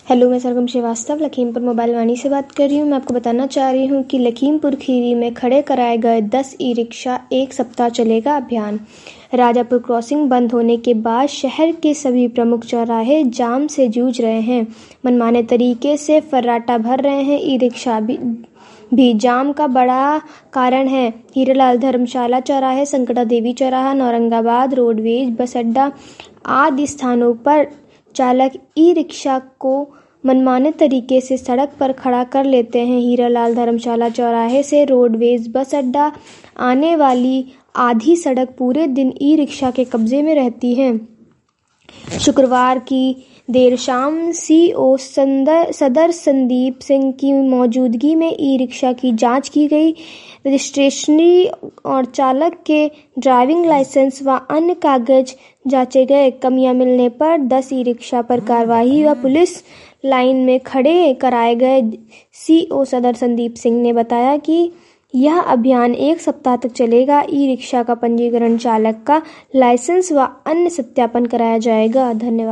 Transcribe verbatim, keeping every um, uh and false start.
Hello, मैं Sargam Srivastava Lakhimpur mobile Vani से बात कर रही हूँ। मैं आपको बताना चाह रही हूँ कि लखीमपुर खीरी में खड़े कराए गए दस ई रिक्शा एक सप्ताह चलेगा अभियान। राजापुर क्रॉसिंग बंद होने के बाद शहर के सभी प्रमुख चौराहे जाम से जूझ रहे हैं। मनमाने तरीके से फर्राटा भर रहे हैं। ई रिक्शा भी, भी जाम का बड़ा कारण है। हीरालाल धर्मशाला चौराहे, संकटा देवी चौराहा, नौरंगाबाद रोडवेज बस अड्डा आदि स्थानों पर चालक ई रिक्शा को मनमाने तरीके से सड़क पर खड़ा कर लेते हैं। हीरालाल धर्मशाला चौराहे से रोडवेज बस अड्डा आने वाली आधी सड़क पूरे दिन ई रिक्शा के कब्जे में रहती है। शुक्रवार की देर शाम सीओ सदर संदीप सिंह की मौजूदगी में ई रिक्शा की जांच की गई। रजिस्ट्रेशनी और चालक के ड्राइविंग लाइसेंस व अन्य कागज जांचे गए। कमियां मिलने पर दस ई रिक्शा पर कार्रवाई व पुलिस लाइन में खड़े कराए गए। सीओ सदर संदीप सिंह ने बताया कि यह अभियान एक सप्ताह तक चलेगा। ई रिक्शा का पंजीकरण, चालक का लाइसेंस व अन्य सत्यापन कराया जाएगा। धन्यवाद।